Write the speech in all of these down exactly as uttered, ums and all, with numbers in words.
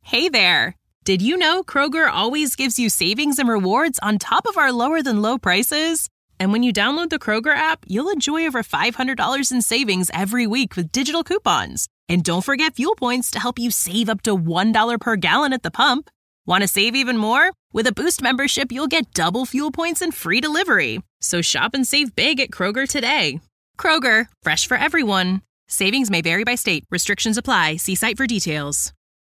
Hey there! Did you know Kroger always gives you savings and rewards on top of our lower-than-low prices? And when you download the Kroger app, you'll enjoy over five hundred dollars in savings every week with digital coupons. And don't forget fuel points to help you save up to one dollar per gallon at the pump. Want to save even more? With a Boost membership, you'll get double fuel points and free delivery. So shop and save big at Kroger today. Kroger, fresh for everyone. Savings may vary by state. Restrictions apply. See site for details.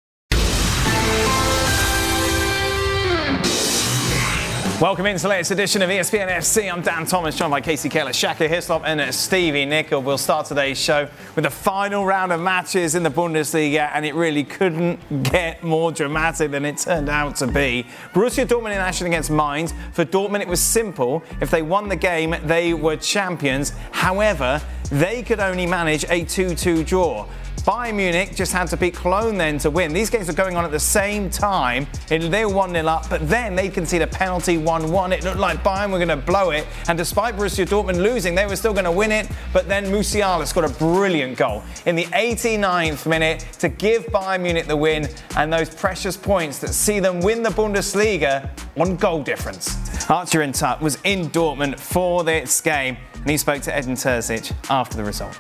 Welcome into the latest edition of E S P N F C. I'm Dan Thomas, joined by Casey Keller, Shaka Hislop and Stevie Nicol. We'll start today's show with the final round of matches in the Bundesliga, and it really couldn't get more dramatic than it turned out to be. Borussia Dortmund in action against Mainz. For Dortmund, it was simple. If they won the game, they were champions. However, they could only manage a two-two draw. Bayern Munich just had to beat Cologne then to win. These games were going on at the same time. They were one nil up, but then they conceded a penalty one one. It looked like Bayern were going to blow it. And despite Borussia Dortmund losing, they were still going to win it. But then Musiala scored a brilliant goal in the eighty-ninth minute to give Bayern Munich the win and those precious points that see them win the Bundesliga on goal difference. Arthur Intutt was in Dortmund for this game, and he spoke to Edin Terzic after the result.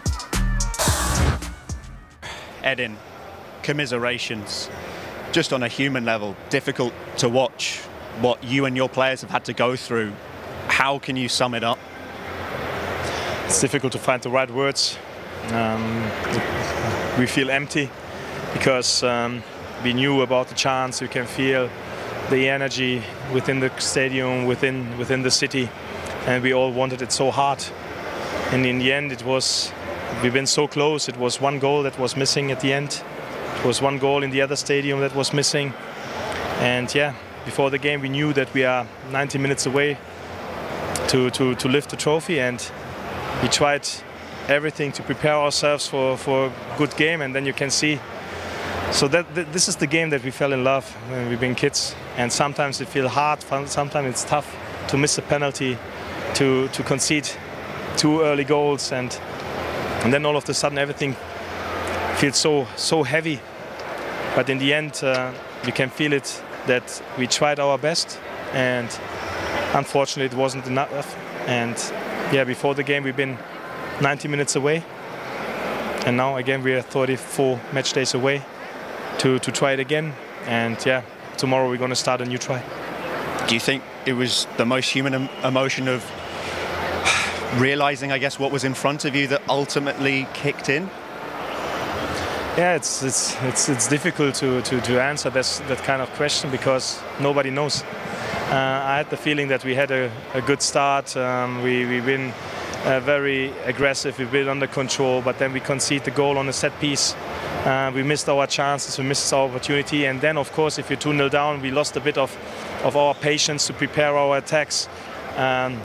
Edin, commiserations. Just on a human level, difficult to watch what you and your players have had to go through. How can you sum it up? It's difficult to find the right words. Um, we feel empty because um, we knew about the chance. We can feel the energy within the stadium, within within the city, and we all wanted it so hard. And in the end, it was. We've been so close. It was one goal that was missing at the end. It was one goal in the other stadium that was missing. And yeah, before the game we knew that we are ninety minutes away to, to, to lift the trophy, and we tried everything to prepare ourselves for, for a good game, and then you can see. So that, that this is the game that we fell in love when we've been kids. And sometimes it feels hard, sometimes it's tough to miss a penalty, to, to concede two early goals, and And then all of a sudden everything feels so so heavy. But in the end, uh, you can feel it that we tried our best, and unfortunately it wasn't enough. And yeah, before the game we've been ninety minutes away, and now again we are thirty-four match days away to, to try it again. And yeah, tomorrow we're going to start a new try. Do you think it was the most human em- emotion of realizing, I guess, what was in front of you that ultimately kicked in? Yeah, it's it's it's it's difficult to to, to answer this, that kind of question because nobody knows. Uh, I had the feeling that we had a, a good start. Um, we we've been uh, very aggressive. We've been under control, but then we concede the goal on a set piece. Uh, we missed our chances. We missed our opportunity, and then of course, if you're two nil down, we lost a bit of of our patience to prepare our attacks. Um,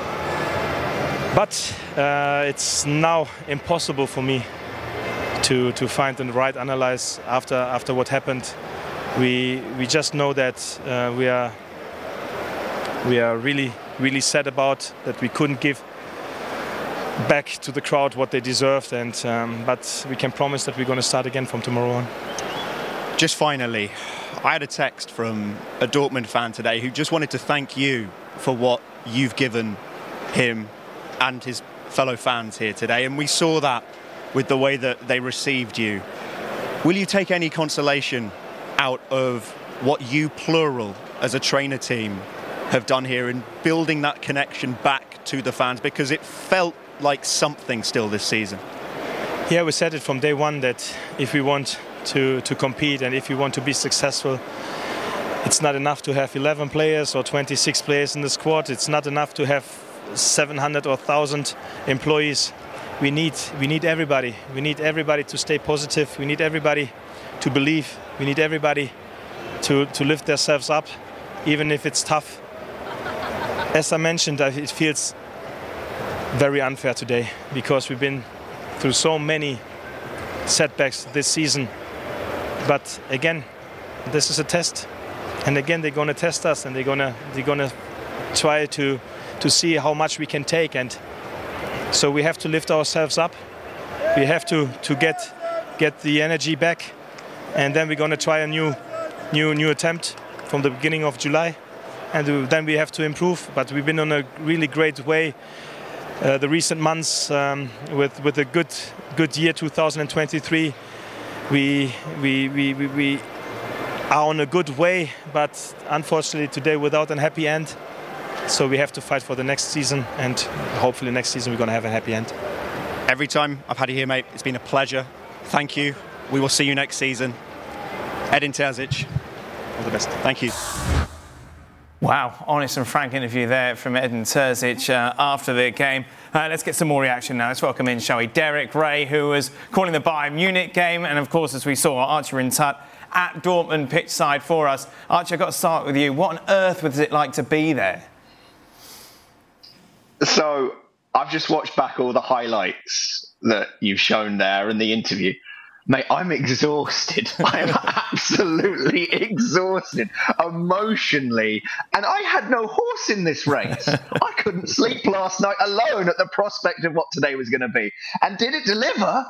But uh, it's now impossible for me to to find the right analysis after after what happened. We we just know that uh, we are we are really really sad about that we couldn't give back to the crowd what they deserved, and um, but we can promise that we're going to start again from tomorrow on. Just finally, I had a text from a Dortmund fan today who just wanted to thank you for what you've given him and his fellow fans here today, and we saw that with the way that they received you. Will you take any consolation out of what you, plural, as a trainer team, have done here in building that connection back to the fans? Because it felt like something still this season. Yeah, we said it from day one that if we want to, to compete and if we want to be successful, it's not enough to have eleven players or twenty-six players in the squad. It's not enough to have seven hundred or one thousand employees. We need we need everybody. We need everybody to stay positive. We need everybody to believe. We need everybody to, to lift themselves up, even if it's tough. As I mentioned, it feels very unfair today because we've been through so many setbacks this season. But again, this is a test. And again, they're going to test us, and they're going to they're going to try to to see how much we can take, and so we have to lift ourselves up. We have to to get get the energy back, and then we're going to try a new new new attempt from the beginning of July, and then we have to improve. But we've been on a really great way uh, the recent months um, with with a good good year two thousand twenty-three. We we we we. we are on a good way, but unfortunately today without a happy end. So we have to fight for the next season, and hopefully next season we're going to have a happy end. Every time I've had you here, mate, it's been a pleasure. Thank you. We will see you next season. Edin Terzic, all the best. Thank you. Wow, honest and frank interview there from Edin Terzic uh, after the game. Uh, let's get some more reaction now. Let's welcome in, shall we, Derek Ray, who was calling the Bayern Munich game, and of course, as we saw, Archie Rintat at Dortmund pitch side for us. Archie, I've got to start with you. What on earth was it like to be there? So I've just watched back all the highlights that you've shown there in the interview. Mate, I'm exhausted. I'm absolutely exhausted emotionally. And I had no horse in this race. I couldn't sleep last night alone at the prospect of what today was going to be. And did it deliver?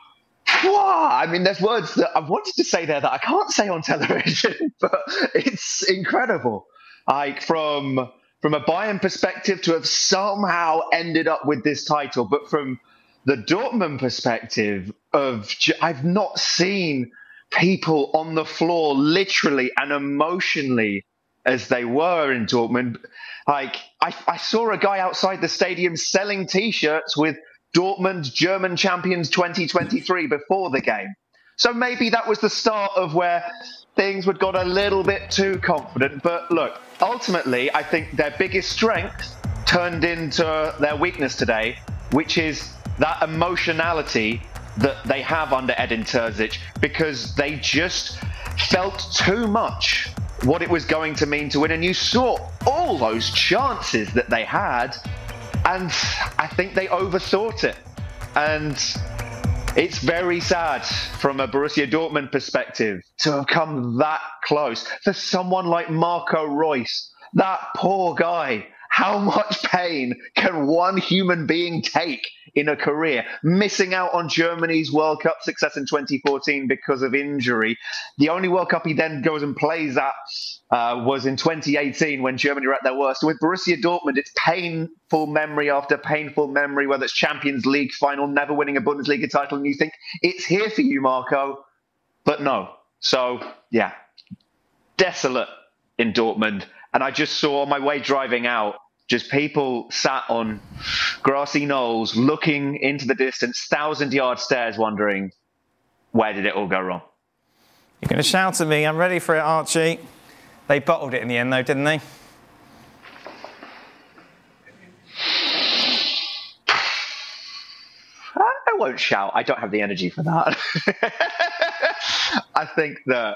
Wow. I mean, there's words that I wanted to say there that I can't say on television, but it's incredible. Like from from a Bayern perspective to have somehow ended up with this title, but from the Dortmund perspective of I've not seen people on the floor literally and emotionally as they were in Dortmund. Like I, I saw a guy outside the stadium selling T-shirts with Dortmund German champions twenty twenty-three before the game. So maybe that was the start of where things would got a little bit too confident. But look, ultimately, I think their biggest strength turned into their weakness today, which is that emotionality that they have under Edin Terzic, because they just felt too much what it was going to mean to win. And you saw all those chances that they had, and I think they overthought it. And it's very sad from a Borussia Dortmund perspective to have come that close. For someone like Marco Reus, that poor guy, how much pain can one human being take in a career? Missing out on Germany's World Cup success in twenty fourteen because of injury. The only World Cup he then goes and plays at uh, was in twenty eighteen when Germany were at their worst. With Borussia Dortmund, it's painful memory after painful memory, whether it's Champions League final, never winning a Bundesliga title, and you think, it's here for you, Marco. But no. So, yeah, desolate in Dortmund. And I just saw on my way driving out, just people sat on grassy knolls, looking into the distance, thousand-yard stares, wondering, where did it all go wrong? You're going to shout at me. I'm ready for it, Archie. They bottled it in the end, though, didn't they? I won't shout. I don't have the energy for that. I think that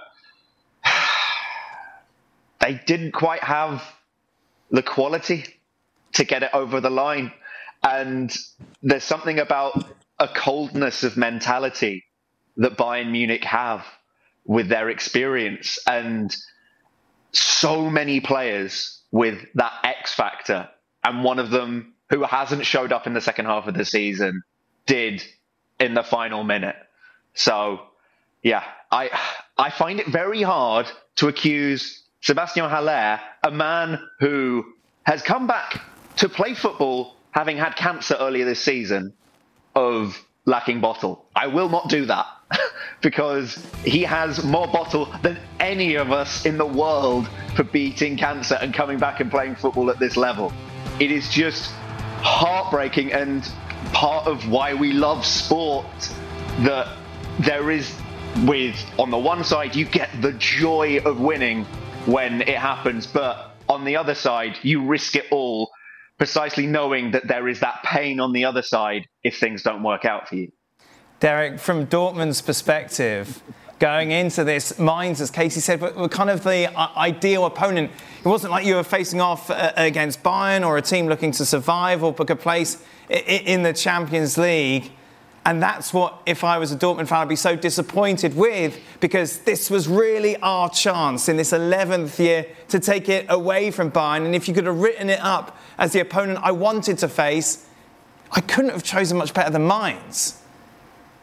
they didn't quite have the quality to get it over the line. And there's something about a coldness of mentality that Bayern Munich have with their experience, and so many players with that X factor. And one of them who hasn't showed up in the second half of the season did in the final minute. So, yeah, I I find it very hard to accuse Sebastian Haller, a man who has come back to play football having had cancer earlier this season, of lacking bottle. I will not do that because he has more bottle than any of us in the world for beating cancer and coming back and playing football at this level. It is just heartbreaking, and part of why we love sport, that there is, with, on the one side, you get the joy of winning when it happens, but on the other side, you risk it all, precisely knowing that there is that pain on the other side if things don't work out for you. Derek, from Dortmund's perspective, going into this, Mainz, as Casey said, were kind of the ideal opponent. It wasn't like you were facing off against Bayern or a team looking to survive or book a place in the Champions League. And that's what, if I was a Dortmund fan, I'd be so disappointed with, because this was really our chance in this eleventh year to take it away from Bayern. And if you could have written it up as the opponent I wanted to face, I couldn't have chosen much better than Mainz.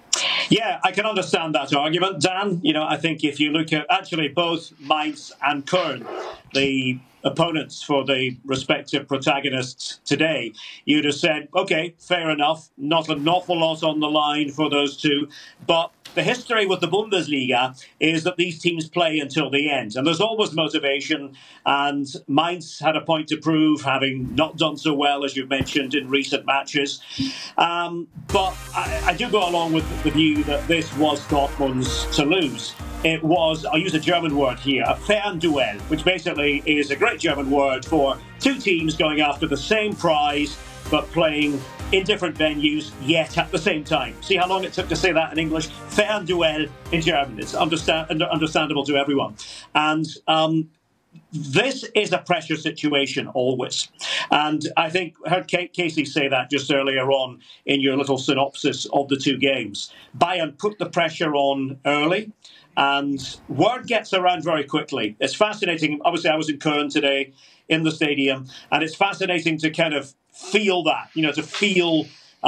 Yeah, I can understand that argument, Dan. You know, I think if you look at actually both Mainz and Köln, the opponents for the respective protagonists today, you'd have said, okay, fair enough, not an awful lot on the line for those two, but the history with the Bundesliga is that these teams play until the end, and there's always motivation, and Mainz had a point to prove, having not done so well, as you've mentioned, in recent matches. Um, but I, I do go along with the view that this was Dortmund's to lose. It was, I'll use a German word here, a Fernduell, which basically is a great German word for two teams going after the same prize, but playing in different venues, yet at the same time. See how long it took to say that in English? Fernduell in German. It's understand, understandable to everyone. And um, this is a pressure situation always. And I think I heard Casey say that just earlier on in your little synopsis of the two games. Bayern put the pressure on early, and word gets around very quickly. It's fascinating. Obviously, I was in Köln today in the stadium, and it's fascinating to kind of feel that, you know, to feel,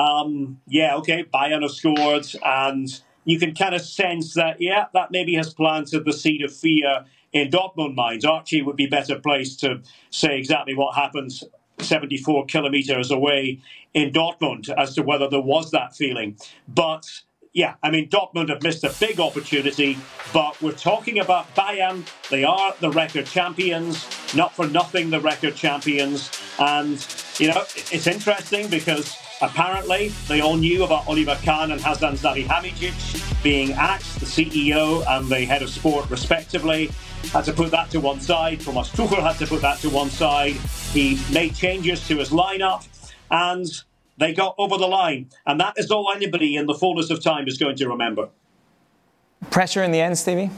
um, yeah, okay, Bayern have scored, and you can kind of sense that, yeah, that maybe has planted the seed of fear in Dortmund minds. Archie would be better placed to say exactly what happens seventy-four kilometres away in Dortmund as to whether there was that feeling. But yeah, I mean, Dortmund have missed a big opportunity, but we're talking about Bayern. They are the record champions, not for nothing the record champions. And, you know, it's interesting because apparently they all knew about Oliver Kahn and Hasan Salihamidzic being axed, the C E O and the head of sport respectively. Had to put that to one side. Thomas Tuchel had to put that to one side. He made changes to his lineup, and they got over the line. And that is all anybody in the fullness of time is going to remember. Pressure in the end, Stevie?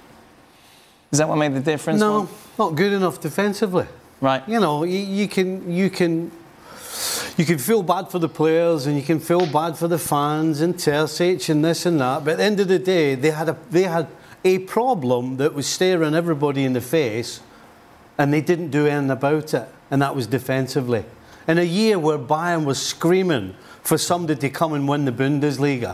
Is that what made the difference? No, One? not good enough defensively. Right. You know, you, you can you can you can feel bad for the players and you can feel bad for the fans and Terzic and this and that. But at the end of the day, they had a they had a problem that was staring everybody in the face, and they didn't do anything about it. And that was defensively. In a year where Bayern was screaming for somebody to come and win the Bundesliga,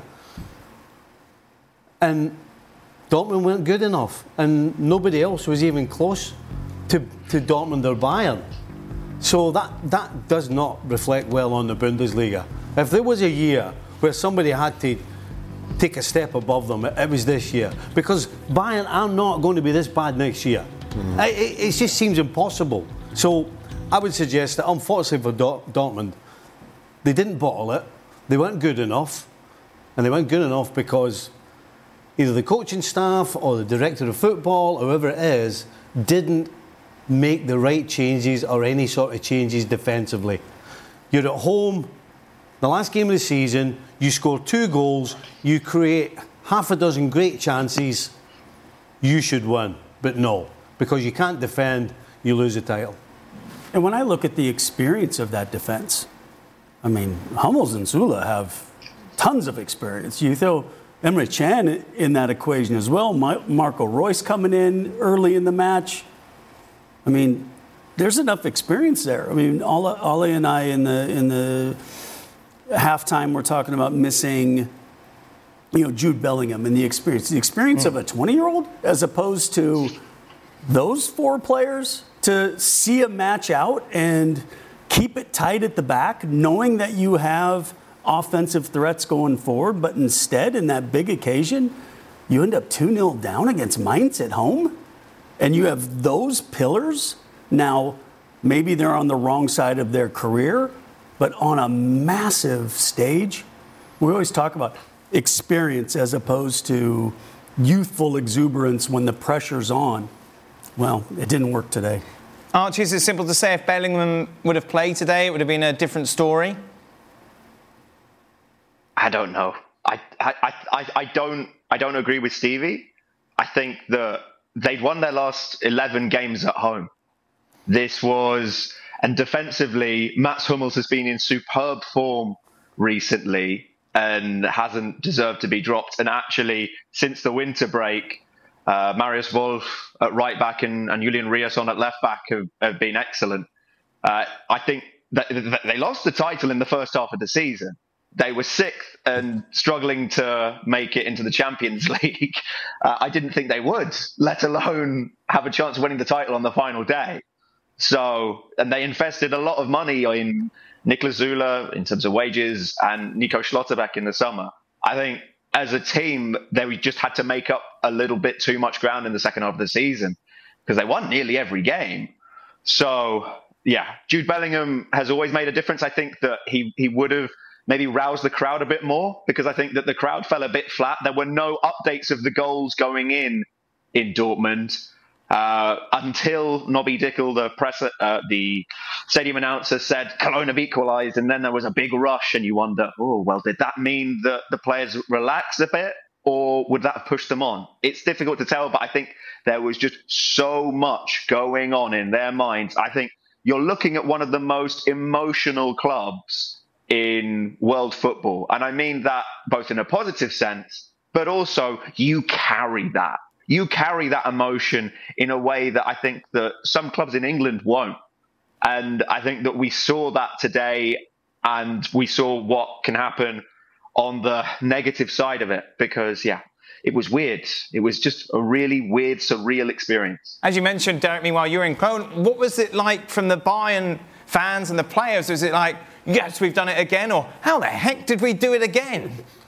and Dortmund weren't good enough, and nobody else was even close to, to Dortmund or Bayern. So that, that does not reflect well on the Bundesliga. If there was a year where somebody had to take a step above them, it, it was this year. Because Bayern are not going to be this bad next year. Mm-hmm. It, it, it just seems impossible. So I would suggest that, unfortunately for Dortmund, they didn't bottle it, they weren't good enough, and they weren't good enough because either the coaching staff or the director of football, or whoever it is, didn't make the right changes or any sort of changes defensively. You're at home, the last game of the season, you score two goals, you create half a dozen great chances, you should win. But no, because you can't defend, you lose the title. And when I look at the experience of that defense, I mean, Hummels and Zula have tons of experience. You throw Emre Can in that equation as well. Marco Reus coming in early in the match. I mean, there's enough experience there. I mean, Ole, Ole and I in the in the halftime were talking about missing, you know, Jude Bellingham and the experience. The experience mm. of a twenty-year-old as opposed to those four players to see a match out and keep it tight at the back, knowing that you have offensive threats going forward, but instead, in that big occasion, you end up two nil down against Mainz at home, and you have those pillars. Now, maybe they're on the wrong side of their career, but on a massive stage, we always talk about experience as opposed to youthful exuberance when the pressure's on. Well, it didn't work today. Archie, is it simple to say if Bellingham would have played today, it would have been a different story? I don't know. I, I, I, I don't I don't agree with Stevie. I think that they've won their last eleven games at home. This was, and defensively, Mats Hummels has been in superb form recently and hasn't deserved to be dropped. And actually, since the winter break, uh, Marius Wolf at right back and, and Julian Riasson at left back have, have been excellent. Uh, I think that, that they lost the title in the first half of the season. they were sixth and struggling to make it into the Champions League. Uh, I didn't think they would, let alone have a chance of winning the title on the final day. So, and they invested a lot of money in Niklas Süle in terms of wages and Nico Schlotterbeck in the summer. I think as a team, they just had to make up a little bit too much ground in the second half of the season because they won nearly every game. So, yeah, Jude Bellingham has always made a difference. I think that he, he would have maybe roused the crowd a bit more because I think that the crowd fell a bit flat. There were no updates of the goals going in in Dortmund. Uh, until Nobby Dickel, the press, uh, the stadium announcer, said Cologne have equalised, and then there was a big rush, and you wonder, oh, well, did that mean that the players relax a bit, or would that have pushed them on? It's difficult to tell, but I think there was just so much going on in their minds. I think you're looking at one of the most emotional clubs in world football, and I mean that both in a positive sense, but also you carry that. You carry that emotion in a way that I think that some clubs in England won't. And I think that we saw that today, and we saw what can happen on the negative side of it because, yeah, it was weird. It was just a really weird, surreal experience. As you mentioned, Derek, meanwhile, you were in Cologne. What was it like from the Bayern fans and the players? Was it like, yes, we've done it again, or how the heck did we do it again?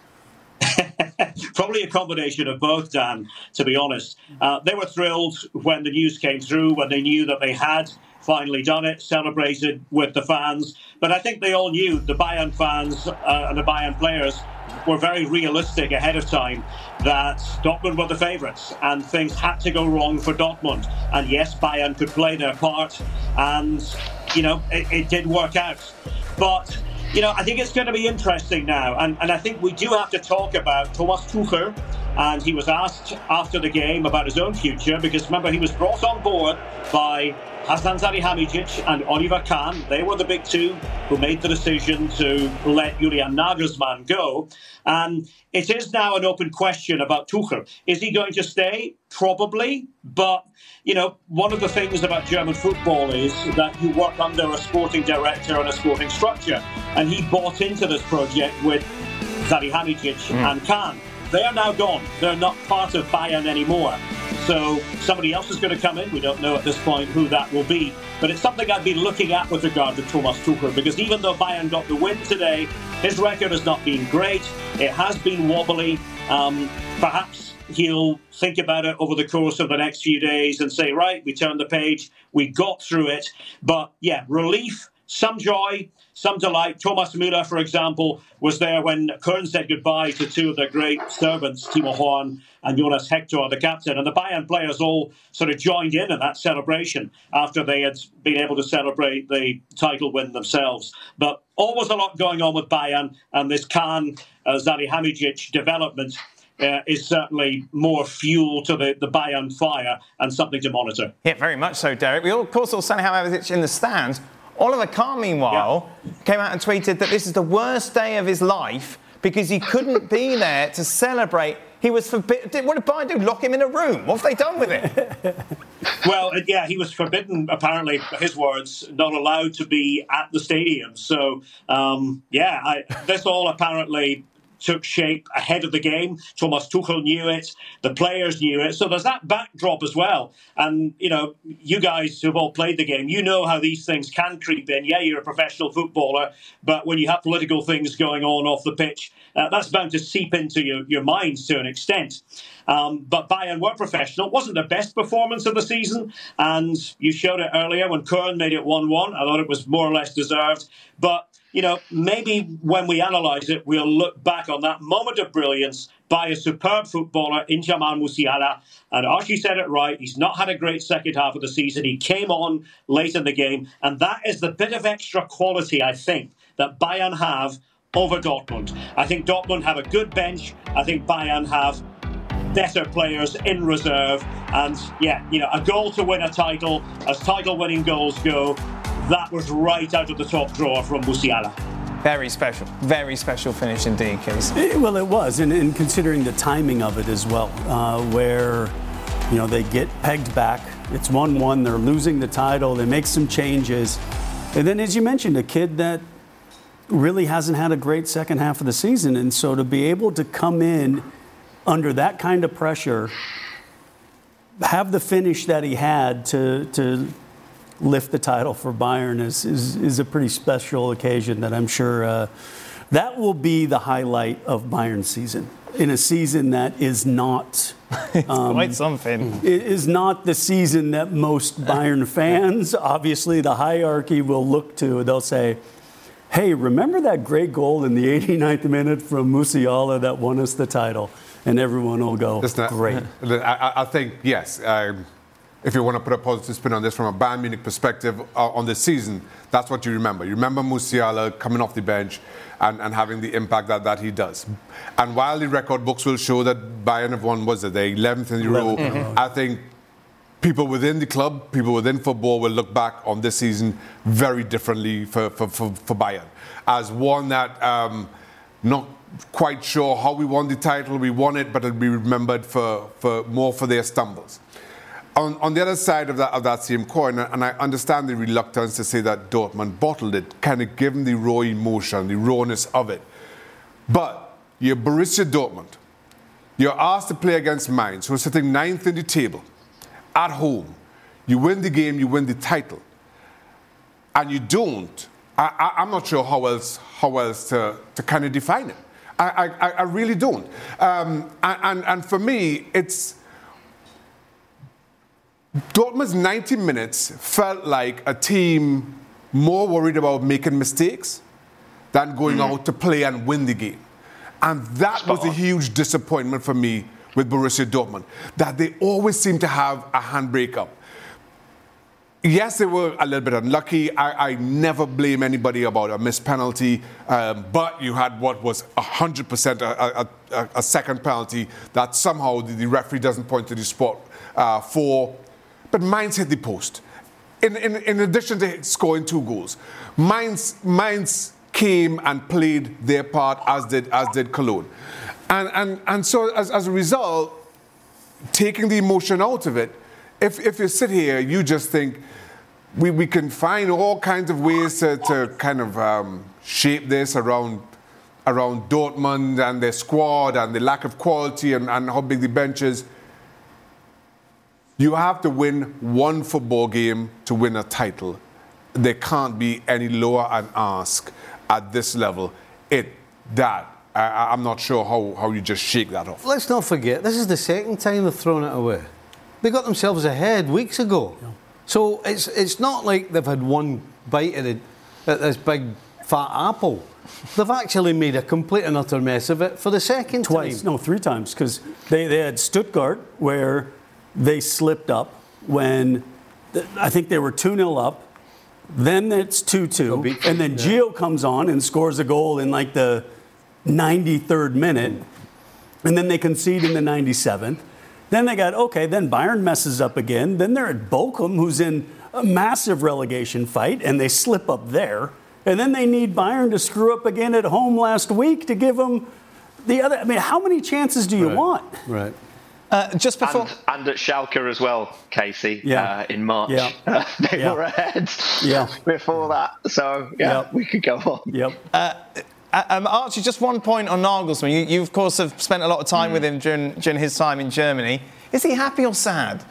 Probably a combination of both, Dan, to be honest. Uh, they were thrilled when the news came through, when they knew that they had finally done it, celebrated with the fans. But I think they all knew, the Bayern fans uh, and the Bayern players were very realistic ahead of time that Dortmund were the favourites and things had to go wrong for Dortmund. And yes, Bayern could play their part and, you know, it, it did work out. But you know, I think it's going to be interesting now. And, and I think we do have to talk about Thomas Tuchel. And he was asked after the game about his own future, because remember, he was brought on board by Hasan Salihamidzic and Oliver Kahn. They were the big two who made the decision to let Julian Nagelsmann go. And it is now an open question about Tuchel. Is he going to stay? Probably. But, you know, one of the things about German football is that you work under a sporting director and a sporting structure. And he bought into this project with Salihamidzic mm. and Kahn. They are now gone. They're not part of Bayern anymore. So somebody else is going to come in. We don't know at this point who that will be. But it's something I've been looking at with regard to Thomas Tuchel, because even though Bayern got the win today, his record has not been great. It has been wobbly. Um, perhaps he'll think about it over the course of the next few days and say, right, we turned the page, we got through it. But yeah, relief, some joy, some delight. Thomas Müller, for example, was there when Köln said goodbye to two of their great servants, Timo Horn and Jonas Hector, the captain. And the Bayern players all sort of joined in in that celebration after they had been able to celebrate the title win themselves. But always a lot going on with Bayern, and this Kahn uh, Salihamidzic development Uh, is certainly more fuel to the, the Bayern fire and something to monitor. Yeah, very much so, Derek. We, all, of course, saw Salihamidzic in the stands. Oliver Kahn, meanwhile, yeah. came out and tweeted that this is the worst day of his life because he couldn't be there to celebrate. He was forbidden. What did Bayern do? Lock him in a room? What have they done with it? Well, yeah, he was forbidden, apparently, his words, not allowed to be at the stadium. So, um, yeah, I, this all apparently took shape ahead of the game. Thomas Tuchel knew it. The players knew it. So there's that backdrop as well. And, you know, you guys who've all played the game, you know how these things can creep in. Yeah, you're a professional footballer, but when you have political things going on off the pitch, uh, that's bound to seep into your, your minds to an extent. Um, but Bayern were professional. It wasn't the best performance of the season. And you showed it earlier when Köln made it one one. I thought it was more or less deserved. But you know, maybe when we analyse it, we'll look back on that moment of brilliance by a superb footballer in Jamal Musiala. And Archie said it right. He's not had a great second half of the season. He came on late in the game. And that is the bit of extra quality, I think, that Bayern have over Dortmund. I think Dortmund have a good bench. I think Bayern have better players in reserve. And, yeah, you know, a goal to win a title, as title-winning goals go, that was right out of the top drawer from Musiala. Very special. Very special finish indeed, Casey. Well, it was, and, and considering the timing of it as well, uh, where, you know, they get pegged back. It's one one. They're losing the title. They make some changes. And then, as you mentioned, a kid that really hasn't had a great second half of the season. And so to be able to come in under that kind of pressure, have the finish that he had to to lift the title for Bayern is is, is a pretty special occasion that I'm sure uh, that will be the highlight of Bayern's season. In a season that is not um, quite something. It is not the season that most Bayern fans, obviously the hierarchy, will look to. They'll say, hey, remember that great goal in the eighty-ninth minute from Musiala that won us the title? And everyone will go, not, great. I, I think, yes, um, if you want to put a positive spin on this from a Bayern Munich perspective uh, on this season, that's what you remember. You remember Musiala coming off the bench and, and having the impact that, that he does. And while the record books will show that Bayern have won, was it, the eleventh in a row, mm-hmm. I think people within the club, people within football will look back on this season very differently for, for, for, for Bayern. As one that um, not quite sure how we won the title, we won it, but it'll be remembered for, for more for their stumbles. On, on the other side of that, of that same coin, and I understand the reluctance to say that Dortmund bottled it, kind of given the raw emotion, the rawness of it. But you're Borussia Dortmund. You're asked to play against Mainz, who are sitting ninth in the table, at home. You win the game, you win the title. And you don't. I, I, I'm not sure how else, how else to, to kind of define it. I, I, I really don't. Um, and, and for me, it's... Dortmund's ninety minutes felt like a team more worried about making mistakes than going mm. out to play and win the game. And that Spot was a huge disappointment for me with Borussia Dortmund, that they always seem to have a handbrake up. Yes, they were a little bit unlucky. I, I never blame anybody about a missed penalty, um, but you had what was one hundred percent a, a, a, a second penalty that somehow the, the referee doesn't point to the spot uh, for. But Mainz hit the post. In, in, in addition to scoring two goals, Mainz, Mainz came and played their part, as did as did Cologne. And, and, and so as, as a result, taking the emotion out of it, if, if you sit here, you just think, we, we can find all kinds of ways to, to kind of um, shape this around, around Dortmund and their squad and the lack of quality and, and how big the bench is. You have to win one football game to win a title. There can't be any lower an ask at this level. It, that, I, I'm not sure how, how you just shake that off. Let's not forget, this is the second time they've thrown it away. They got themselves ahead weeks ago. Yeah. So it's it's not like they've had one bite at, it, at this big fat apple. They've actually made a complete and utter mess of it for the second Twice, time. no, three times, because they, they had Stuttgart where they slipped up when I think they were two nil up. Then it's two two. And then Gio comes on and scores a goal in like the ninety-third minute. And then they concede in the ninety-seventh. Then they got, okay, then Bayern messes up again. Then they're at Bochum, who's in a massive relegation fight, and they slip up there. And then they need Bayern to screw up again at home last week to give them the other. I mean, how many chances do you right. want? Right. Uh, just before, and, and at Schalke as well, Casey. Yeah. Uh, in March, yeah. uh, they yeah. were ahead. Yeah. Before that, so yeah, yep. we could go on. Yep. Uh, um, Archie, just one point on Nagelsmann. You, you of course, have spent a lot of time mm. with him during, during his time in Germany. Is he happy or sad?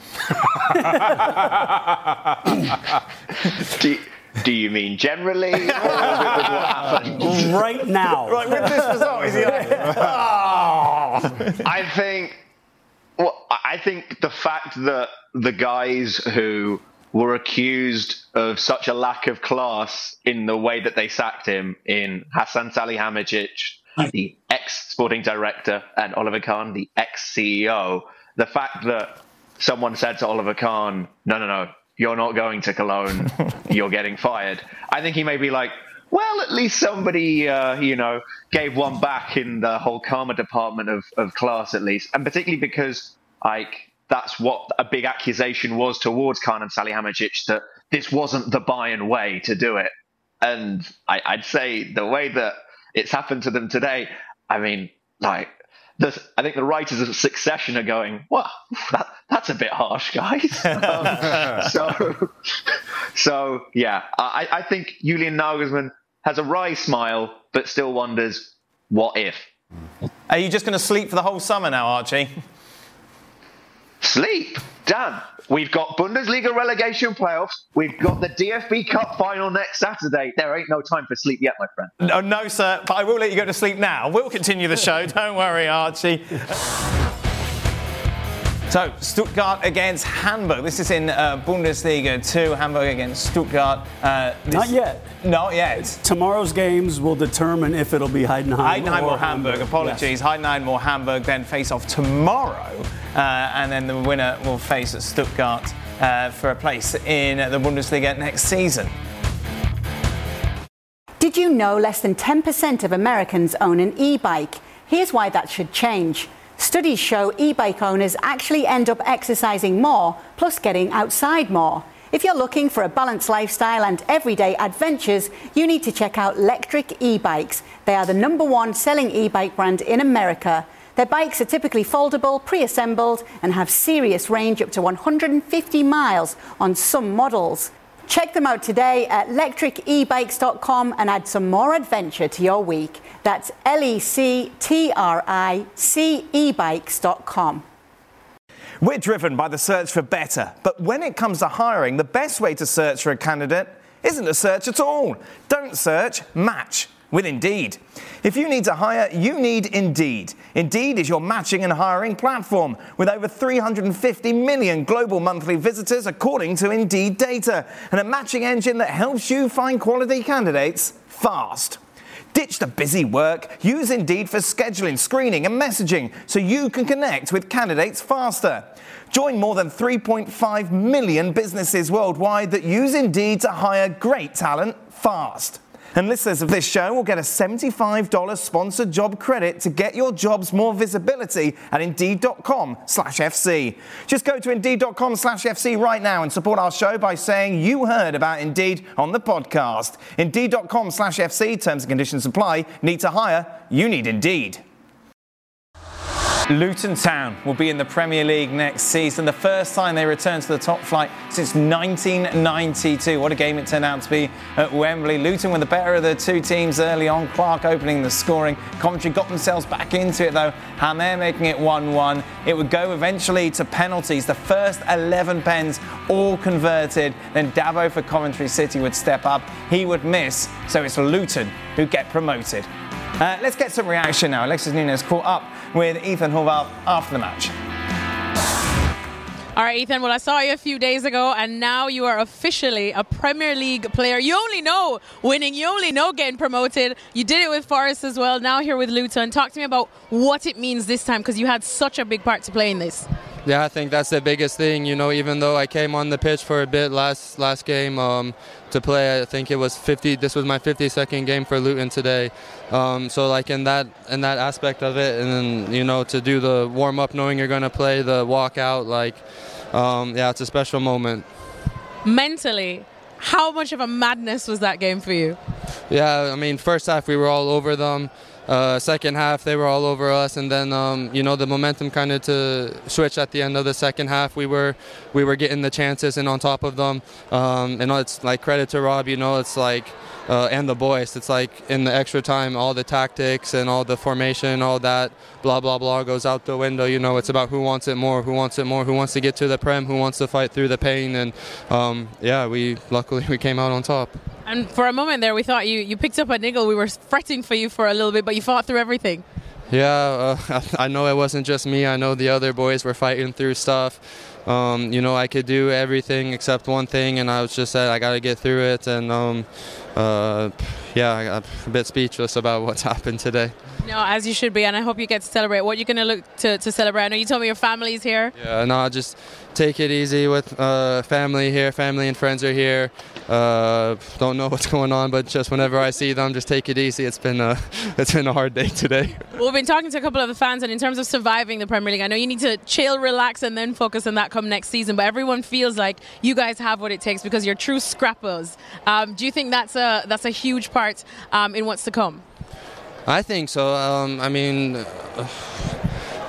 do, do you mean generally, or with what happened right now? Right, with this result, is he like, oh. I think. Well, I think the fact that the guys who were accused of such a lack of class in the way that they sacked him in Hasan Salihamidzic, the ex-sporting director, and Oliver Kahn, the ex-C E O, the fact that someone said to Oliver Kahn, no, no, no, you're not going to Cologne, you're getting fired. I think he may be like, well, at least somebody, uh, you know, gave one back in the whole karma department of, of class, at least. And particularly because, like, that's what a big accusation was towards Kahn and Salihamidzic, that this wasn't the Bayern way to do it. And I, I'd say the way that it's happened to them today, I mean, like, the, I think the writers of Succession are going, well, that, that's a bit harsh, guys. um, so, so, yeah, I, I think Julian Nagelsmann has a wry smile, but still wonders, what if? Are you just going to sleep for the whole summer now, Archie? Sleep? Dan, we've got Bundesliga relegation playoffs. We've got the D F B Cup final next Saturday. There ain't no time for sleep yet, my friend. No, no, sir, but I will let you go to sleep now. We'll continue the show. Don't worry, Archie. So, Stuttgart against Hamburg. This is in uh, Bundesliga two. Hamburg against Stuttgart. Uh, Not yet. Not yet. Tomorrow's games will determine if it'll be Heidenheim, Heidenheim or, or Hamburg. Hamburg. Apologies. Yes. Heidenheim or Hamburg then face off tomorrow. Uh, and then the winner will face Stuttgart uh, for a place in the Bundesliga next season. Did you know less than ten percent of Americans own an e-bike? Here's why that should change. Studies show e-bike owners actually end up exercising more, plus getting outside more. If you're looking for a balanced lifestyle and everyday adventures, you need to check out Lectric e-bikes. They are the number one selling e-bike brand in America. Their bikes are typically foldable, pre-assembled, and have serious range up to one hundred fifty miles on some models. Check them out today at lectric e bikes dot com and add some more adventure to your week. That's L E C T R I C e bikes dot com. We're driven by the search for better, but when it comes to hiring, the best way to search for a candidate isn't to search at all. Don't search, match with Indeed. If you need to hire, you need Indeed. Indeed is your matching and hiring platform with over three hundred fifty million global monthly visitors according to Indeed data, and a matching engine that helps you find quality candidates fast. Ditch the busy work. Use Indeed for scheduling, screening and messaging so you can connect with candidates faster. Join more than three point five million businesses worldwide that use Indeed to hire great talent fast. And listeners of this show will get a seventy-five dollars sponsored job credit to get your jobs more visibility at Indeed.com slash FC. Just go to Indeed.com slash FC right now and support our show by saying you heard about Indeed on the podcast. Indeed.com slash FC, terms and conditions apply. Need to hire? You need Indeed. Luton Town will be in the Premier League next season, the first time they return to the top flight since nineteen ninety-two. What a game it turned out to be at Wembley. Luton were the better of the two teams early on. Clark opening the scoring. Coventry got themselves back into it though. Hamer making it one one. It would go eventually to penalties. The first eleven pens all converted. Then Davo for Coventry City would step up. He would miss. So it's Luton who get promoted. Uh, let's get some reaction now. Alexis Nunes caught up with Ethan Horvath after the match. All right, Ethan, well, I saw you a few days ago, and now you are officially a Premier League player. You only know winning. You only know getting promoted. You did it with Forest as well, now here with Luton. Talk to me about what it means this time, because you had such a big part to play in this. Yeah, I think that's the biggest thing. You know, even though I came on the pitch for a bit last last game um, to play, I think it was fifty. This was my fifty-second game for Luton today. Um, so, like in that in that aspect of it, and then you know to do the warm up, knowing you're going to play, the walkout, like um, yeah, it's a special moment. Mentally, how much of a madness was that game for you? Yeah, I mean, first half we were all over them. Uh, second half, they were all over us, and then um, you know the momentum kind of to switch at the end of the second half. We were we were getting the chances and on top of them. Um, and it's like credit to Rob, you know, it's like uh, and the boys. It's like in the extra time, all the tactics and all the formation, all that blah blah blah goes out the window. You know, it's about who wants it more, who wants it more, who wants to get to the Prem, who wants to fight through the pain, and um, yeah, we luckily we came out on top. And for a moment there, we thought you, you picked up a niggle. We were fretting for you for a little bit, but you fought through everything. Yeah, uh, I know it wasn't just me. I know the other boys were fighting through stuff. Um, you know, I could do everything except one thing, and I was just said I got to get through it. And um, uh, yeah, I got a bit speechless about what's happened today. No, as you should be, and I hope you get to celebrate. What are you going to look to to celebrate? I know you told me your family's here. Yeah, no, just take it easy with uh, family here. Family and friends are here. Uh, don't know what's going on, but just whenever I see them, just take it easy. It's been a, it's been a hard day today. Well, we've been talking to a couple of the fans, and in terms of surviving the Premier League, I know you need to chill, relax, and then focus on that come next season. But everyone feels like you guys have what it takes because you're true scrappers. Um, do you think that's a that's a huge part um, in what's to come? I think so. Um, I mean, uh,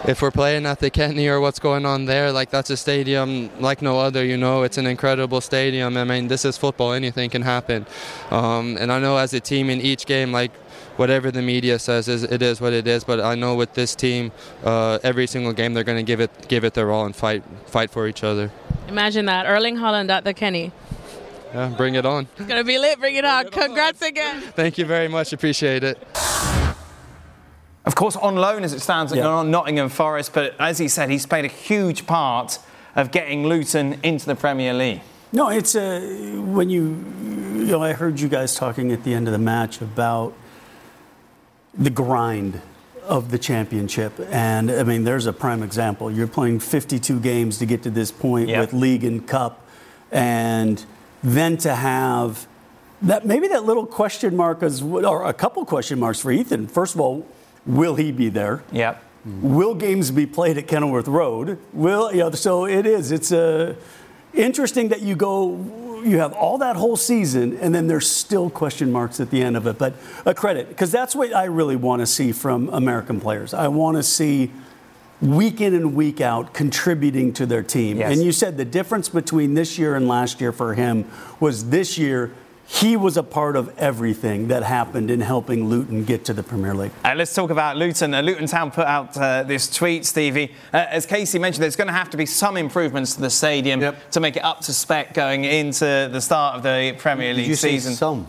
if we're playing at the Kenny or what's going on there, like that's a stadium like no other, you know. It's an incredible stadium. I mean, this is football. Anything can happen. Um, and I know as a team in each game, like whatever the media says, is it is what it is. But I know with this team, uh, every single game they're going to give it give it their all and fight fight for each other. Imagine that, Erling Haaland at the Kenny. Yeah, bring it on. It's going to be lit. Bring it on. Bring it Congrats on. Again. Thank you very much. Appreciate it. Of course, on loan as it stands at yeah. Nottingham Forest, but as he said, he's played a huge part of getting Luton into the Premier League. No, it's a, when you, you know, I heard you guys talking at the end of the match about the grind of the championship. And, I mean, there's a prime example. You're playing fifty-two games to get to this point yep. with League and Cup. And then to have that, maybe that little question mark, is, or a couple question marks for Ethan. First of all, will he be there? Yep. Will games be played at Kenilworth Road? Will, you know, so it is. It's a, interesting that you go, you have all that whole season, and then there's still question marks at the end of it. But a credit, because that's what I really want to see from American players. I want to see week in and week out contributing to their team. Yes. And you said the difference between this year and last year for him was this year, he was a part of everything that happened in helping Luton get to the Premier League. Uh, let's talk about Luton. Uh, Luton Town put out uh, this tweet, Stevie. Uh, as Casey mentioned, there's going to have to be some improvements to the stadium yep. to make it up to spec going into the start of the Premier League Did you season. Say some?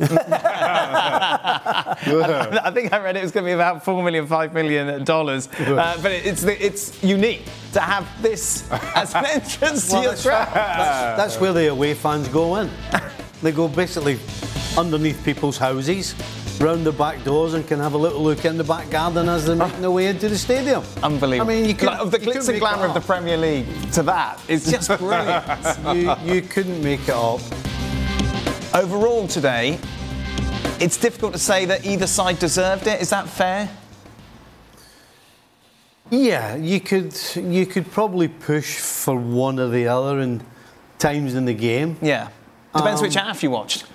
I think I read it was going to be about four million, five million dollars. Uh, but it's it's unique to have this as an entrance well, to your crowd. That's, that's where the away fans go in. They go basically underneath people's houses, round the back doors, and can have a little look in the back garden as they're making their way into the stadium. Unbelievable. I mean, you could, like, of the glitz and glamour of the Premier League to that, it's just brilliant. you, you couldn't make it up. Overall today, it's difficult to say that either side deserved it. Is that fair? Yeah, you could you could probably push for one or the other in times in the game. Yeah. Depends um, which half you watched.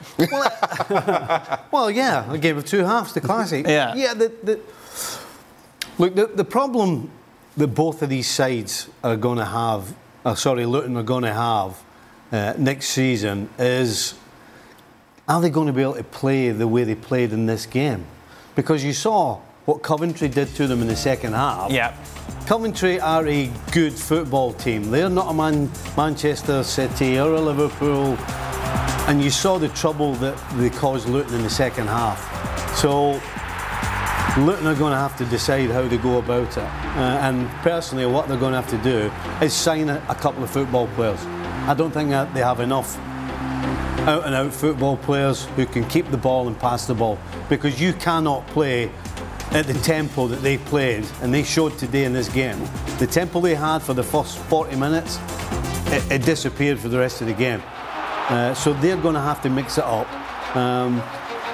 Well, well, yeah, a game of two halves, the classic. Yeah. Yeah. The, the, look, the, the problem that both of these sides are going to have, uh, sorry, Luton are going to have uh, next season is, are they going to be able to play the way they played in this game? Because you saw what Coventry did to them in the second half. Yeah. Coventry are a good football team. They're not a Man- Manchester City or a Liverpool. And you saw the trouble that they caused Luton in the second half. So Luton are going to have to decide how to go about it. Uh, and personally, what they're going to have to do is sign a, a couple of football players. I don't think that they have enough out-and-out football players who can keep the ball and pass the ball, because you cannot play at the tempo that they played, and they showed today in this game. The tempo they had for the first forty minutes, it, it disappeared for the rest of the game. Uh, so they're going to have to mix it up. Um,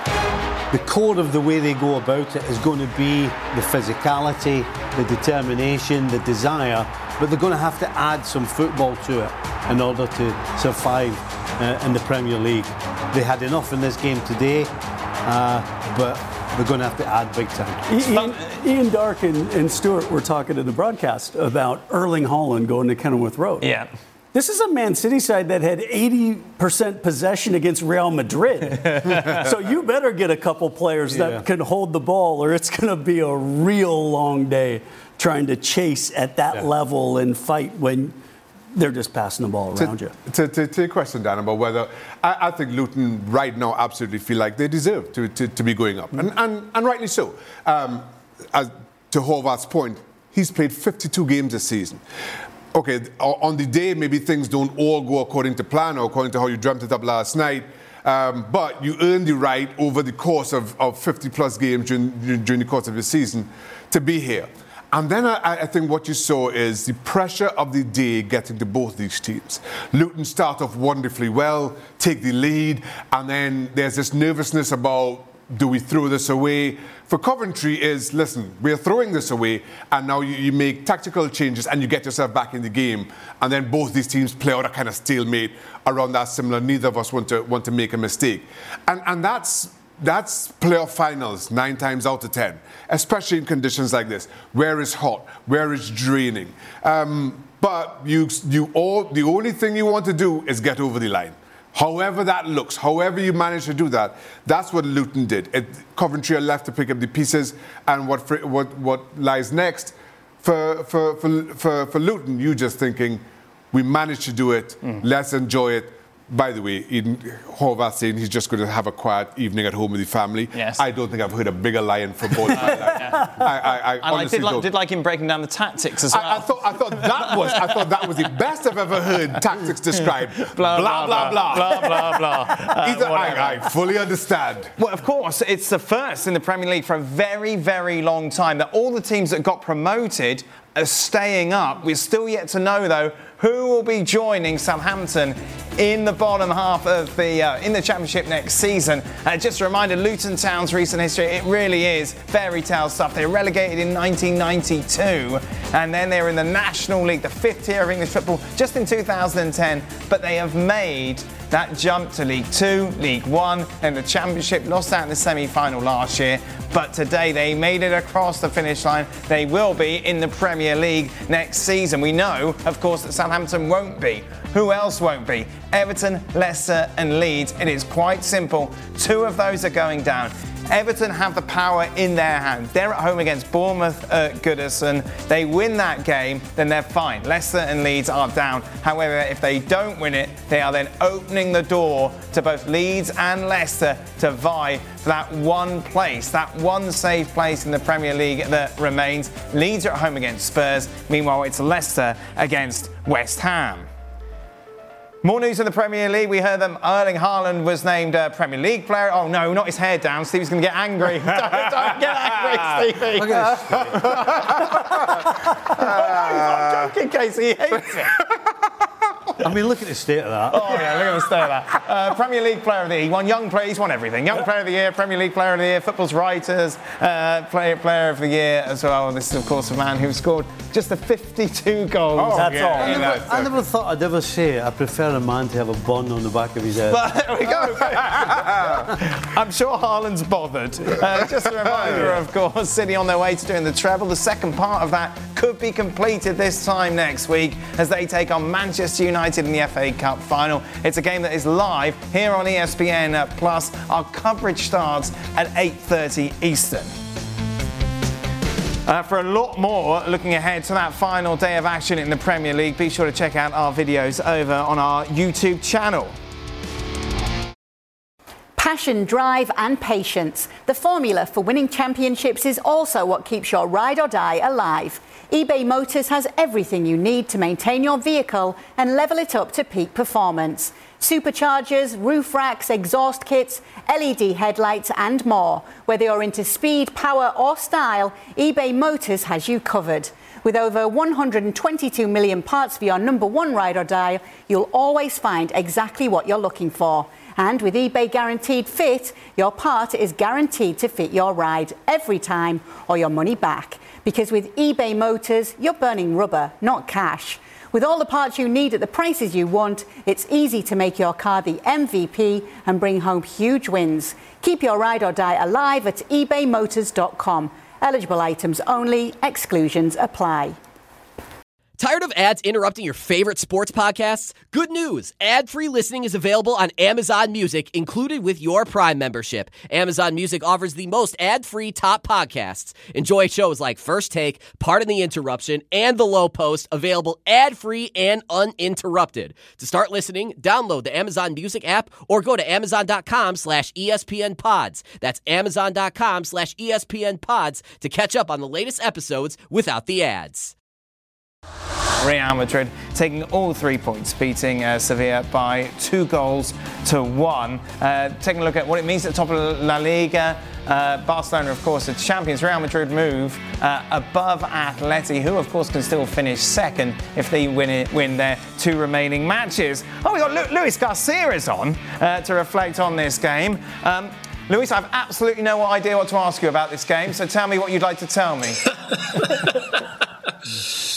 the core of the way they go about it is going to be the physicality, the determination, the desire, but they're going to have to add some football to it in order to survive uh, in the Premier League. They had enough in this game today, uh, but they're going to have to add big time. Ian, Ian Darke and, and Stuart were talking in the broadcast about Erling Haaland going to Kenilworth Road. Yeah. This is a Man City side that had eighty percent possession against Real Madrid. So you better get a couple players that yeah. can hold the ball, or it's going to be a real long day trying to chase at that yeah. level and fight when they're just passing the ball around to, you. To, to, to your question, Dan, about whether I, I think Luton right now absolutely feel like they deserve to, to, to be going up, mm-hmm. and, and, and rightly so. Um, as, to Horvath's point, he's played fifty-two games this season. Okay, on the day, maybe things don't all go according to plan or according to how you dreamt it up last night, um, but you earn the right over the course of, of fifty plus games during, during the course of the season to be here. And then I, I think what you saw is the pressure of the day getting to both these teams. Luton start off wonderfully well, take the lead, and then there's this nervousness about, do we throw this away? For Coventry is, listen, we're throwing this away, and now you, you make tactical changes and you get yourself back in the game. And then both these teams play out a kind of stalemate around that similar. Neither of us want to want to make a mistake. And, and that's that's playoff finals nine times out of ten, especially in conditions like this, where it's hot, where it's draining. Um, but you, you all, the only thing you want to do is get over the line. However that looks, however you manage to do that, that's what Luton did. It, Coventry are left to pick up the pieces, and what what what lies next for for for for, for Luton, you just thinking, we managed to do it. Mm. Let's enjoy it. By the way, Eden Horvath saying he's just going to have a quiet evening at home with the family. Yes. I don't think I've heard a bigger lion from both. yeah. I, I, I and honestly I did like, don't. did like him breaking down the tactics as well. I, I thought I thought that was I thought that was the best I've ever heard tactics described. blah, blah blah blah blah blah blah. Uh, Either, I, I fully understand. Well, of course, it's the first in the Premier League for a very, very long time that all the teams that got promoted are staying up. We're still yet to know, though, who will be joining Southampton in the bottom half of the uh, in the Championship next season. Uh, just a reminder, Luton Town's recent history, it really is fairy tale stuff. They were relegated in nineteen ninety-two, and then they were in the National League, the fifth tier of English football, just in two thousand ten. But they have made that jump to League Two, League One, and the Championship. Lost out in the semi-final last year, but today they made it across the finish line. They will be in the Premier League next season. We know, of course, that Southampton won't be. Who else won't be? Everton, Leicester and Leeds. It is quite simple. Two of those are going down. Everton have the power in their hands. They're at home against Bournemouth at Goodison. They win that game, then they're fine. Leicester and Leeds are down. However, if they don't win it, they are then opening the door to both Leeds and Leicester to vie for that one place, that one safe place in the Premier League that remains. Leeds are at home against Spurs. Meanwhile, it's Leicester against West Ham. More news in the Premier League. We heard that Erling Haaland was named uh, Premier League player. Oh no, not his hair down. Steve's going to get angry. don't, don't get angry, Stevie. Look at this. I'm joking, Casey. He hates it. I mean, look at the state of that. Oh yeah, look at the state of that. Uh, Premier League Player of the Year. He won Young Player. He's won everything. Young Player of the Year, Premier League Player of the Year, Football's Writers, uh, Player Player of the Year as well. This is of course a man who scored just the fifty-two goals. Oh, That's yeah, all. I never, I never thought I'd ever say I prefer a man to have a bun on the back of his head. But there we go. I'm sure Haaland's bothered. Uh, just a reminder, of course, City on their way to doing the treble. The second part of that could be completed this time next week as they take on Manchester United in the F A Cup final. It's a game that is live here on E S P N Plus. Our coverage starts at eight thirty Eastern. Uh, for a lot more looking ahead to that final day of action in the Premier League, be sure to check out our videos over on our YouTube channel. Passion, drive and patience. The formula for winning championships is also what keeps your ride or die alive. eBay Motors has everything you need to maintain your vehicle and level it up to peak performance. Superchargers, roof racks, exhaust kits, L E D headlights and more. Whether you're into speed, power or style, eBay Motors has you covered. With over one hundred twenty-two million parts for your number one ride or die, you'll always find exactly what you're looking for. And with eBay Guaranteed Fit, your part is guaranteed to fit your ride every time or your money back. Because with eBay Motors, you're burning rubber, not cash. With all the parts you need at the prices you want, it's easy to make your car the M V P and bring home huge wins. Keep your ride or die alive at ebay motors dot com. Eligible items only, exclusions apply. Tired of ads interrupting your favorite sports podcasts? Good news! Ad-free listening is available on Amazon Music, included with your Prime membership. Amazon Music offers the most ad-free top podcasts. Enjoy shows like First Take, Pardon the Interruption, and The Low Post, available ad-free and uninterrupted. To start listening, download the Amazon Music app or go to amazon.com slash ESPN pods. That's amazon.com slash ESPN pods to catch up on the latest episodes without the ads. Real Madrid taking all three points, beating uh, Sevilla by two goals to one. Uh, taking a look at what it means at the top of La Liga. Uh, Barcelona, of course, are champions. Real Madrid move uh, above Atleti, who, of course, can still finish second if they win it, win their two remaining matches. Oh, we got Lu- Luis Garcia is on uh, to reflect on this game. Um, Luis, I have absolutely no idea what to ask you about this game, so tell me what you'd like to tell me.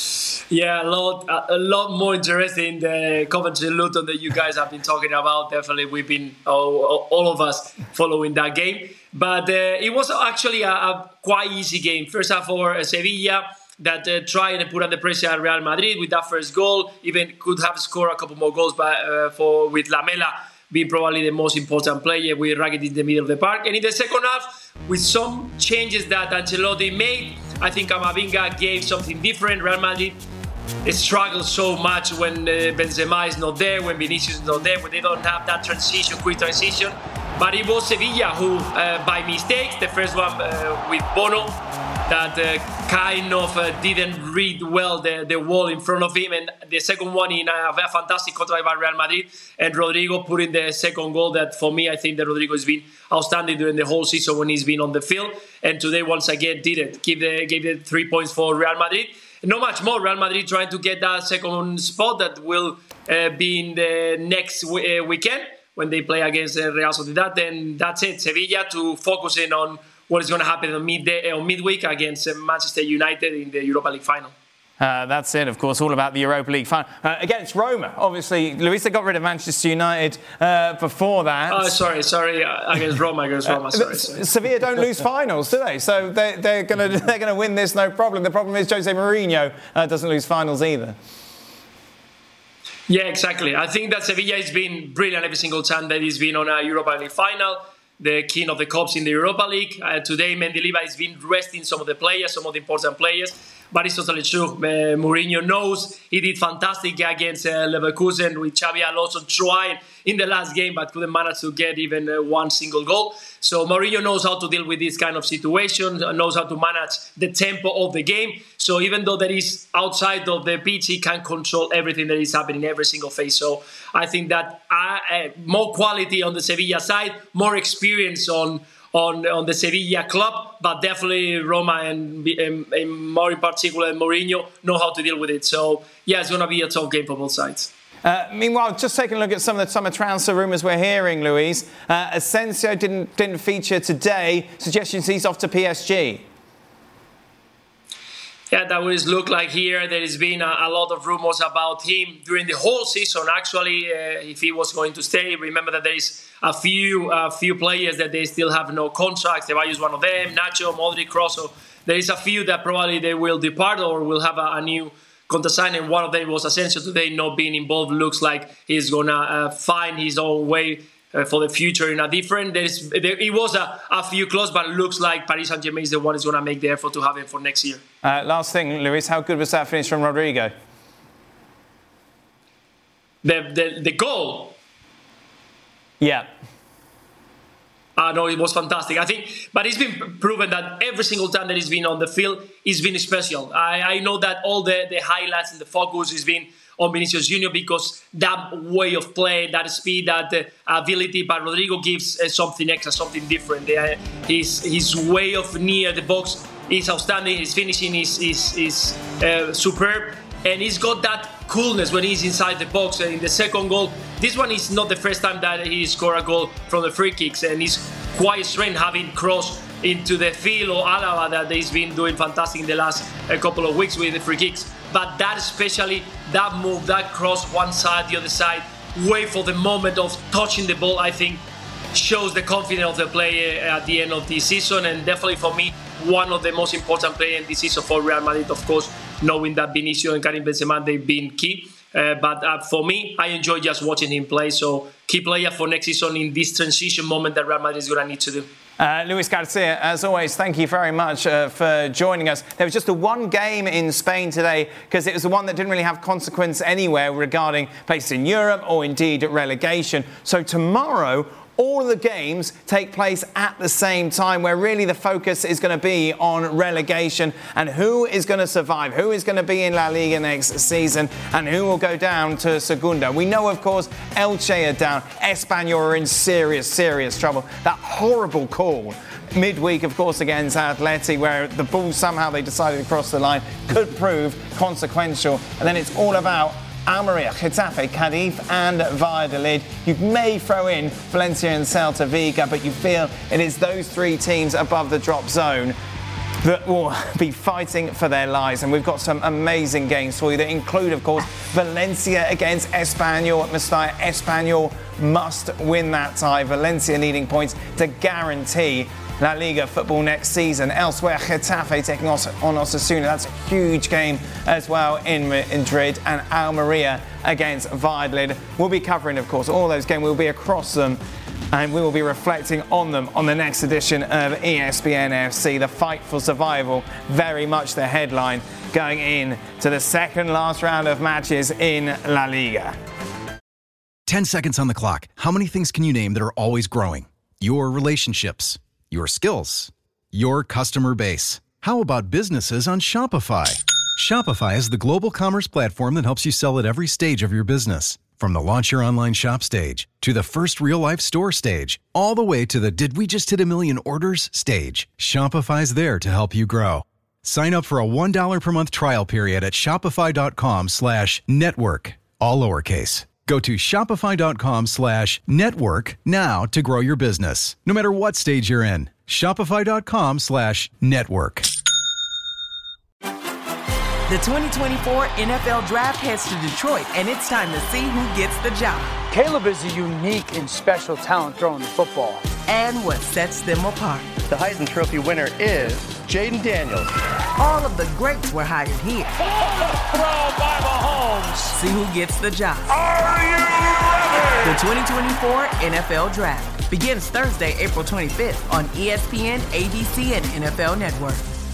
Yeah, a lot, a lot more interesting the Coventry Luton that you guys have been talking about. Definitely, we've been all, all of us following that game, but uh, it was actually a, a quite easy game. First half for uh, Sevilla that uh, tried and put under pressure at Real Madrid with that first goal. Even could have scored a couple more goals, but uh, for with Lamela being probably the most important player with Rakitic in the middle of the park. And in the second half, with some changes that Ancelotti made, I think Camavinga gave something different. Real Madrid struggle so much when uh, Benzema is not there, when Vinicius is not there, when they don't have that transition, quick transition. But it was Sevilla who, uh, by mistakes, the first one uh, with Bono, that uh, kind of uh, didn't read well the, the wall in front of him, and the second one in a, a fantastic control by Real Madrid, and Rodrigo put in the second goal that, for me, I think that Rodrigo has been outstanding during the whole season when he's been on the field, and today once again did it, give the, gave the three points for Real Madrid. Not much more. Real Madrid trying to get that second spot that will uh, be in the next w- uh, weekend when they play against uh, Real Sociedad. Then that's it. Sevilla to focus in on what is going to happen on midday or midweek against uh, Manchester United in the Europa League final. Uh, that's it, of course, all about the Europa League final. Uh, against Roma, obviously, Luis, they got rid of Manchester United uh, before that. Oh, sorry, sorry, uh, against Roma, against Roma, sorry. sorry. Sevilla don't lose finals, do they? So they, they're going to they're going to win this, no problem. The problem is Jose Mourinho uh, doesn't lose finals either. Yeah, exactly. I think that Sevilla has been brilliant every single time that he's been on a Europa League final. The king of the cups in the Europa League. Uh, today, Mendilibar has been resting some of the players, some of the important players. But it's totally true. Uh, Mourinho knows he did fantastic against uh, Leverkusen with Xabi Alonso trying in the last game, but couldn't manage to get even uh, one single goal. So Mourinho knows how to deal with this kind of situation, knows how to manage the tempo of the game. So even though that is outside of the pitch, he can control everything that is happening in every single phase. So I think that uh, uh, more quality on the Sevilla side, more experience on on on the Sevilla club, but definitely Roma and, and, and more in particular Mourinho know how to deal with it. So yeah, it's going to be a tough game for both sides. Uh, meanwhile, just taking a look at some of the summer transfer rumours we're hearing, Luis. Uh, Asensio didn't didn't feature today. Suggestions he's off to P S G. Yeah, that would look like here. There has been a, a lot of rumours about him during the whole season. Actually, uh, if he was going to stay, remember that there is a few a few players that they still have no contracts. Ceballos is one of them, Nacho, Modric, Kroos. So there is a few that probably they will depart or will have a, a new contract signing. One of them was Asensio today, not being involved. Looks like he's gonna uh, find his own way uh, for the future in a different. There is there, it was a, a few close, but it looks like Paris Saint-Germain is the one who's gonna make the effort to have him for next year. Uh, last thing, Luis, how good was that finish from Rodrigo? The the, the goal. Yeah. Uh, no, it was fantastic. I think, but it's been proven that every single time that he's been on the field, it's been special. I, I know that all the, the highlights and the focus has been on Vinicius Junior because that way of play, that speed, that uh, ability, but Rodrigo gives uh, something extra, something different. Uh, his his way of near the box is outstanding. His finishing is is, is uh, superb, and he's got that coolness when he's inside the box. And in the second goal, this one is not the first time that he scored a goal from the free kicks, and he's quite strange having crossed into the field or Alaba that he's been doing fantastic in the last uh, couple of weeks with the free kicks. But that especially, that move, that cross one side, the other side, wait for the moment of touching the ball, I think shows the confidence of the player at the end of the season. And definitely for me, one of the most important players in this season for Real Madrid, of course, knowing that Vinicius and Karim Benzema, they've been key. Uh, but uh, for me, I enjoy just watching him play. So key player for next season in this transition moment that Real Madrid is going to need to do. Uh, Luis Garcia, as always, thank you very much uh, for joining us. There was just a one game in Spain today because it was the one that didn't really have consequence anywhere regarding places in Europe or indeed relegation. So tomorrow, all of the games take place at the same time, where really the focus is going to be on relegation and who is going to survive, who is going to be in La Liga next season, and who will go down to Segunda. We know, of course, Elche are down. Espanyol are in serious, serious trouble. That horrible call midweek, of course, against Atleti, where the ball somehow they decided to cross the line, could prove consequential. And then it's all about Almeria, Getafe, Cadiz and Valladolid. You may throw in Valencia and Celta Vigo, but you feel it is those three teams above the drop zone. that will be fighting for their lives. And we've got some amazing games for you that include, of course, Valencia against Espanyol at Mestalla. Espanyol must win that tie. Valencia needing points to guarantee La Liga football next season. Elsewhere, Getafe taking on Osasuna. That's a huge game as well in Madrid. And Almeria against Valladolid. We'll be covering, of course, all those games. We'll be across them. And we will be reflecting on them on the next edition of E S P N F C. The fight for survival, very much the headline going in to the second last round of matches in La Liga. Ten seconds on the clock. How many things can you name that are always growing? Your relationships, your skills, your customer base. How about businesses on Shopify? Shopify is the global commerce platform that helps you sell at every stage of your business. From the launch your online shop stage, to the first real-life store stage, all the way to the did we just hit a million orders stage, Shopify's there to help you grow. Sign up for a one dollar per month trial period at shopify.com slash network, all lowercase. Go to shopify.com slash network now to grow your business, no matter what stage you're in. Shopify.com slash network. The twenty twenty-four N F L Draft heads to Detroit, and it's time to see who gets the job. Caleb is a unique and special talent throwing the football. And what sets them apart. The Heisman Trophy winner is Jaden Daniels. All of the greats were hired here. Throw by Mahomes. See who gets the job. Are you ready? The twenty twenty-four N F L Draft begins Thursday, April twenty-fifth on E S P N, A B C, and N F L Network.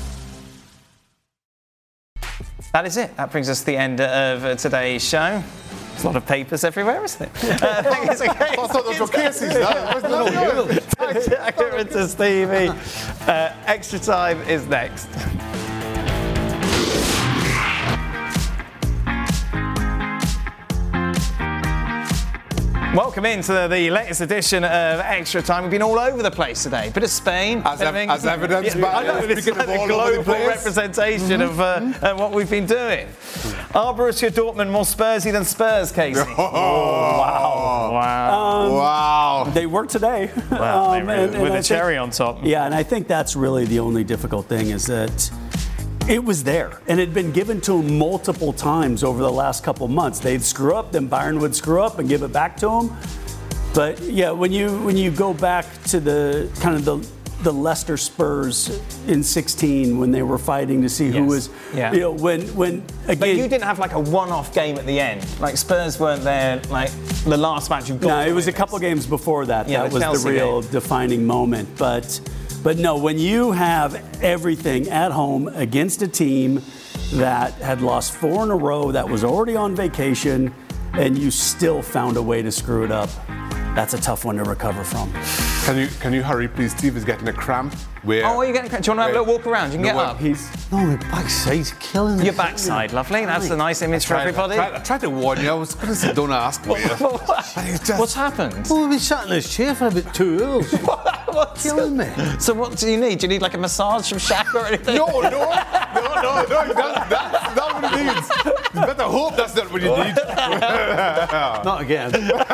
That is it. That brings us to the end of uh, today's show. There's a lot of papers everywhere, isn't it? Uh, thank you, I thought those were cases. Thanks, Jacker, and to Stevie. Uh, extra time is next. Welcome into the, the latest edition of Extra Time. We've been all over the place today. Bit of Spain. As, ev- as evidenced yeah, by I know, it's like a global representation mm-hmm. of uh, uh, what we've been doing. Are Borussia Dortmund more Spursy than Spurs, Casey? Oh, oh wow. Wow. Um, wow. They work today. Wow, um, and, and with a cherry think, on top. Yeah, and I think that's really the only difficult thing is that it was there, and it had been given to them multiple times over the last couple months. They'd screw up, then Bayern would screw up and give it back to them. But yeah, when you when you go back to the kind of the the Leicester Spurs in sixteen when they were fighting to see yes. who was, yeah. you know, when when again. But you didn't have like a one-off game at the end. Like Spurs weren't there. Like the last match you've got. No, it was a couple games before that. Yeah, that the was Chelsea the real game. defining moment. But. But no, when you have everything at home against a team that had lost four in a row, that was already on vacation, and you still found a way to screw it up, that's a tough one to recover from. Can you can you hurry, please? Steve is getting a cramp. Where, oh, are you getting a cramp? Do you want to have a little walk around? You can no, get up. He's, no, my backside's killing me. Your backside, lovely. That's a nice image for tried, everybody. I tried, I tried to warn you. I was going to say, don't ask me. What, What's happened? Well, we've been sat in this chair for about two hours. What's killing me? So what do you need? Do you need like a massage from Shaq or anything? No, no, no, no, no. That's, that's not what he needs. You better hope that's not what you need. Not again.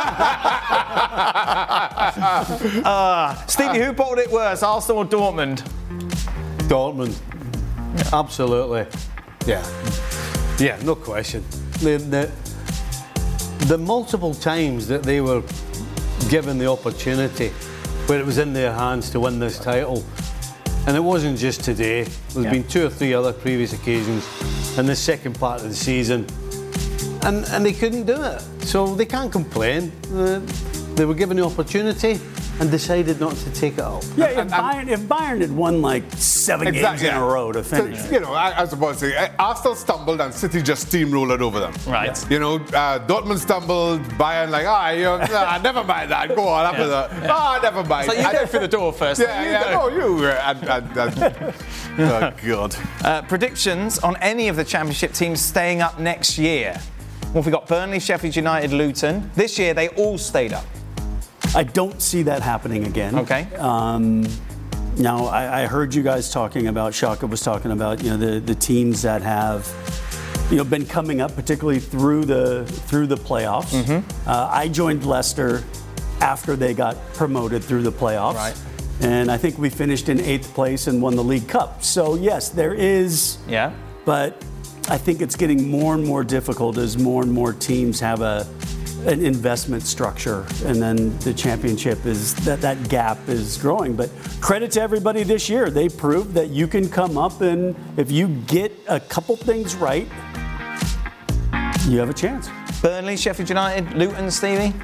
uh, Stevie, who bottled it worse, Arsenal or Dortmund? Dortmund. Yeah. Absolutely. Yeah. Yeah, no question. The, the, the multiple times that they were given the opportunity where it was in their hands to win this title, and it wasn't just today. There's yeah. been two or three other previous occasions in the second part of the season, and, and they couldn't do it. So they can't complain. Uh, they were given the opportunity and decided not to take it up. Yeah, if, and, Bayern, if Bayern had won like seven exactly, games in yeah. a row to finish. So, you know, I, I was about to say, Arsenal stumbled and City just steamrolled over them. Right. You know, uh, Dortmund stumbled, Bayern like, ah, you know, nah, never mind that. Go on after yeah. that. Yeah. Ah, never mind. So you I, go through the door first. Yeah, you yeah, go. no, you. And, and, and, oh, God. Uh, predictions on any of the Championship teams staying up next year. Well, we got Burnley, Sheffield United, Luton. This year, they all stayed up. I don't see that happening again. Okay. Um, now, I, I heard you guys talking about, Shaka was talking about, you know, the, the teams that have, you know, been coming up, particularly through the through the playoffs. Mm-hmm. Uh, I joined Leicester after they got promoted through the playoffs. Right. And I think we finished in eighth place and won the League Cup. So, yes, there is. Yeah. But I think it's getting more and more difficult as more and more teams have a an investment structure. And then the championship is, that, that gap is growing. But credit to everybody this year. They proved that you can come up and if you get a couple things right, you have a chance. Burnley, Sheffield United, Luton, Stevie?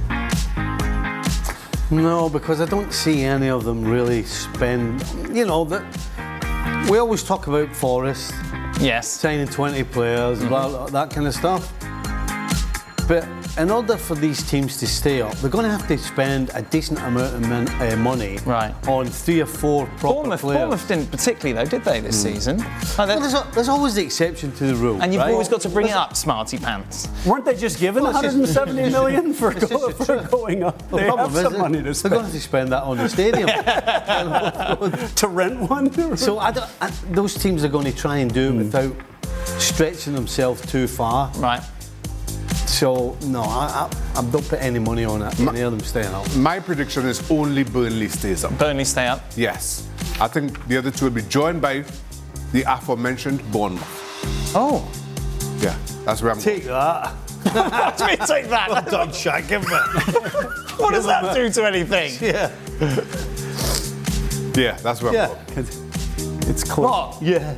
No, because I don't see any of them really spend, you know, that we always talk about Forest. Yes. Signing twenty players, Mm-hmm. blah, blah, that kind of stuff. But in order for these teams to stay up, they're going to have to spend a decent amount of mon- uh, money right. on three or four proper Bournemouth, players. Bournemouth didn't particularly, though, did they, this Mm. season? Well, there's, a, there's always the exception to the rule. And you've right? always got to bring it up, smarty pants. Weren't they just given Well, one it's hundred just- seventy million for, it's go, just a for truth. going up? The They problem have is some that money to they're spend. going to have to spend that on the stadium. To rent one? So I don't, I, those teams are going to try and do it without stretching themselves too far. Right. So, no, I, I, I don't put any money on it. Any of them staying up. My prediction is only Burnley stays up. Burnley stay up? Yes. I think the other two will be joined by the aforementioned Bournemouth. Oh. Yeah, that's where I'm Take that. What do you mean take that? Well done, Shaq, give it. What does that do to anything? Yeah. Yeah, that's where Yeah. I'm going. It's close. What? Yeah.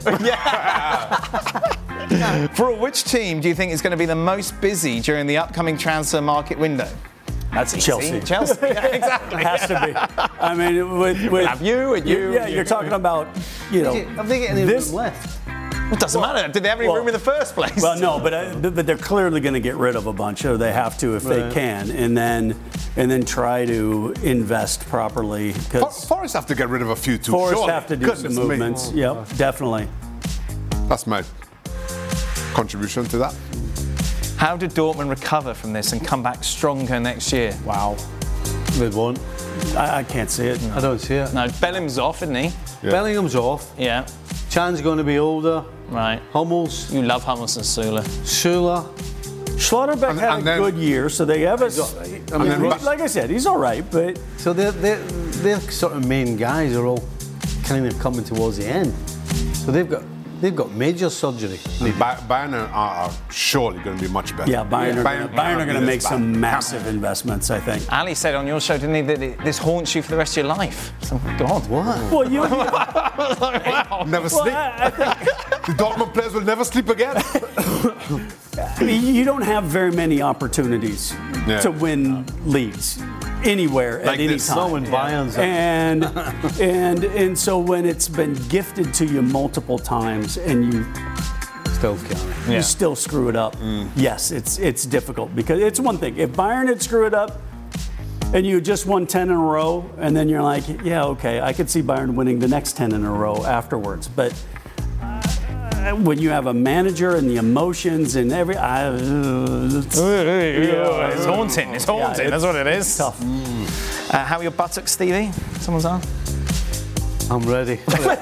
For which team do you think is going to be the most busy during the upcoming transfer market window? That's Easy. Chelsea. Chelsea, yeah, exactly. It has to be. I mean, with, with We'll have you and you. Yeah, you're talking about, you know, Have they got any this. room left? It doesn't matter. Did they have any Well- room in the first place? Well, no, but uh, but but they're clearly going to get rid of a bunch, or they have to if they Right. can, and then and then try to invest properly. For, Because Forest have to get rid of a few too. Forest surely. have to do Goodness some me. movements. Yep, definitely. That's my contribution to that. How did Dortmund recover from this and come back stronger next year? Wow, They won't. I, I can't see it. I don't see it. No, Bellingham's off, isn't he? Yeah. Bellingham's off. Yeah. Chan's going to be older. Right. Hummels, You love Hummels and Sula. Sula. Schlotterbeck And- had and a then- good year, so they have a. I mean, then he- Russ- like I said, he's all right, but So their their their sort of main guys are all kind of coming towards the end. So they've got they've got major surgery. And Ba- Bayern are, are surely going to be much better. yeah, Bayern, are gonna, Bayern are be going to this make bad. some massive investments, I think. Ali said on your show, didn't he, that it, this haunts you for the rest of your life. So, God. What? Well, you. Wow. Never Well, sleep. I, I think The Dortmund players will never sleep again. I mean, you don't have very many opportunities Yeah. to win leagues anywhere Like at any this. time. No, when Bayern's and and and so when it's been gifted to you multiple times and you Still counting. Yeah. you still screw it up, yes, it's it's difficult because it's one thing if Bayern had screwed it up and you just won ten in a row and then you're like, yeah, okay, I could see Bayern winning the next ten in a row afterwards, but uh, when you have a manager and the emotions and every, I, uh, it's, It's haunting. It's haunting. Yeah, That's it's- what it is. tough. Uh, how are your buttocks, Stevie? Someone's on. I'm ready.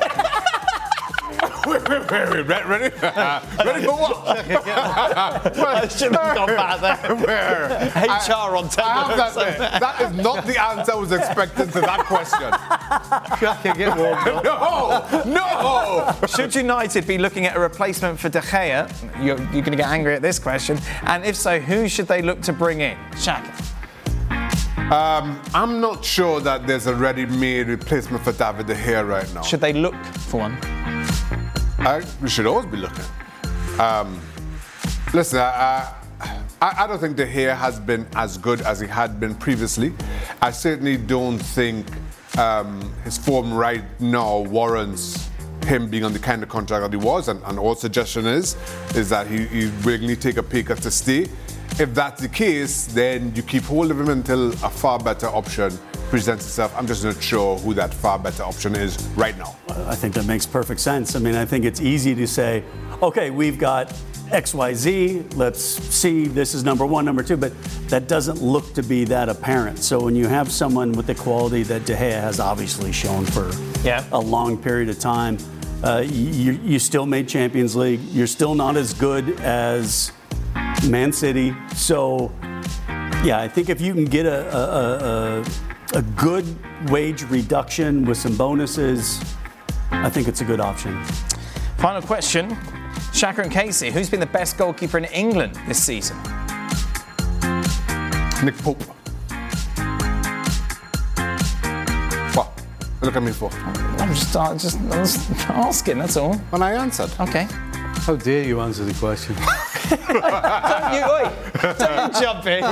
wait, wait, wait, wait, ready? Ready, ready for what? I shouldn't have gone back there. Where? H R on ten I have minutes. that there. That is not the answer I was expecting to that question. Can get warmed up. No, no. Should United be looking at a replacement for De Gea? You're, you're going to get angry at this question. And if so, who should they look to bring in? Shaq. Um, I'm not sure that there's a ready-made replacement for David De Gea right now. Should they look for one? I, we should always be looking. Um, listen, I, I, I don't think De Gea has been as good as he had been previously. I certainly don't think um, his form right now warrants him being on the kind of contract that he was, and, and all suggestion is is that he, he willingly take a pay cut to stay. If that's the case, then you keep hold of him until a far better option presents itself. I'm just not sure who that far better option is right now. I think that makes perfect sense. I mean, I think it's easy to say, okay, we've got X Y Z, let's see, this is number one, number two, but that doesn't look to be that apparent. So when you have someone with the quality that De Gea has obviously shown for Yeah. a long period of time, uh, you, you still made Champions League. You're still not as good as Man City. So, yeah, I think if you can get a, a, a, a good wage reduction with some bonuses, I think it's a good option. Final question. Shaka and Casey, who's been the best goalkeeper in England this season? Nick Pope. What? Look at me for. I'm just, uh, just, I'm just asking, that's all. And I answered. Okay. How dare you answer the question? Don't you, oi, don't you jump in.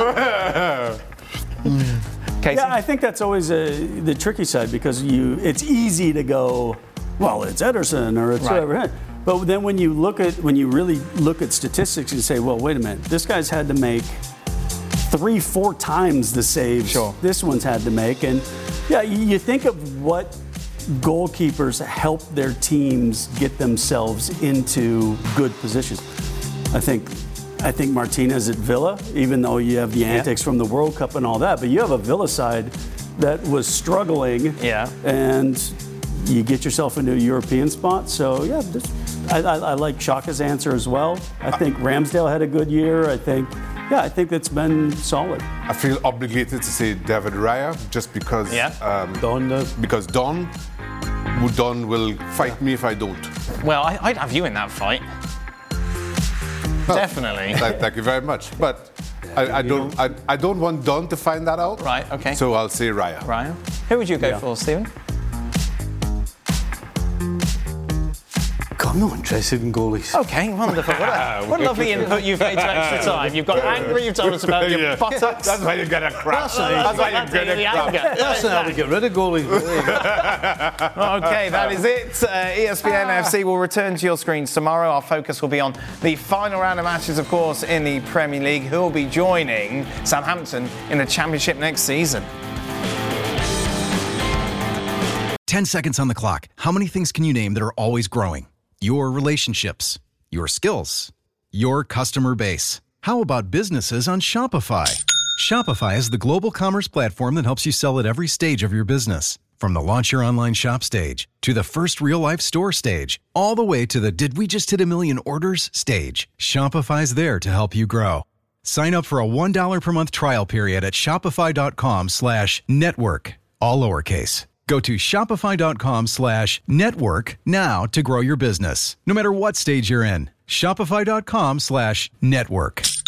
Casey? Yeah, I think that's always a, the tricky side because you it's easy to go, well, it's Ederson or it's Right. whoever. But then when you look at when you really look at statistics and say, well, wait a minute, this guy's had to make three, four times the saves Sure. this one's had to make. And yeah, you, you think of what goalkeepers help their teams get themselves into good positions. I think I think Martinez at Villa, even though you have the antics yeah. from the World Cup and all that, but you have a Villa side that was struggling. Yeah. And you get yourself into a European spot. So yeah, this, I, I, I like Shaka's answer as well. I think Ramsdale had a good year. I think, yeah, I think it's been solid. I feel obligated to say David Raya just because yeah. um, Don does. Because Don, Don will fight me if I don't. Well, I, I'd have you in that fight. Oh, Definitely. Thank, thank you very much. But I, I don't I, I don't want Don to find that out. Right, okay. So I'll say Raya. Raya. Who would you go Yeah. for, Stephen? I'm not interested in goalies. Okay, wonderful. What a, what a lovely input you've made to extra time. You've got angry, you've told us about your Yeah. buttocks. That's why you get a crap. That's how you- That's why you that's get the a crap. anger. That's not how we get rid of goalies. Okay, that is it. Uh, E S P N F C will return to your screens tomorrow. Our focus will be on the final round of matches, of course, in the Premier League. Who will be joining Southampton in the Championship next season? ten seconds on the clock. How many things can you name that are always growing? Your relationships, your skills, your customer base. How about businesses on Shopify? Shopify is the global commerce platform that helps you sell at every stage of your business. From the launch your online shop stage to the first real life store stage, all the way to the did we just hit a million orders stage. Shopify's there to help you grow. Sign up for a one dollar per month trial period at shopify.com slash network, all lowercase. Go to shopify.com slash network now to grow your business. No matter what stage you're in, shopify.com slash network.